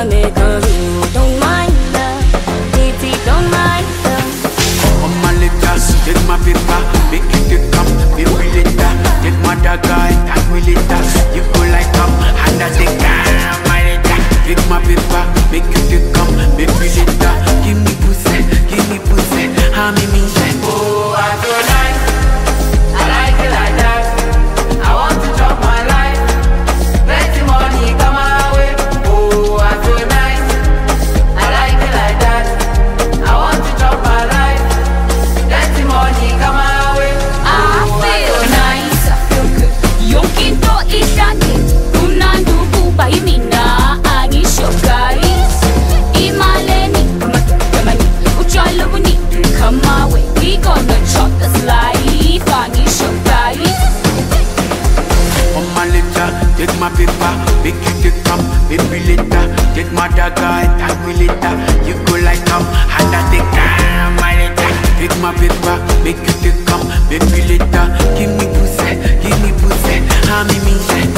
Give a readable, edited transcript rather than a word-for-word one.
make a rule. Don't mind love, pity, don't mind love. On my letters, take my paper, make it come, be later. Take my dagger, tag me later. You go like come, and I take my letter. Take my paper, make it come, make me later. Give me pussy, how me mean that? Oh, I so nice, I like it like that. I want to chop my life, plenty money come my way. Oh, I so nice, I like it like that. I want to chop my life, plenty money come my way. I feel nice, I feel good. Yonkinto itani, unandugu baimina, anisho guys. Imaleni, kamani, uchalubuni, come my way. We gonna chop this life, anisho guys. On my letter, take my paper, make it come, make me later. Take my dagger, tag me later. You go like come, and I take my letter. Take my paper, make it come, make me later. Give me pussy, how me mean that?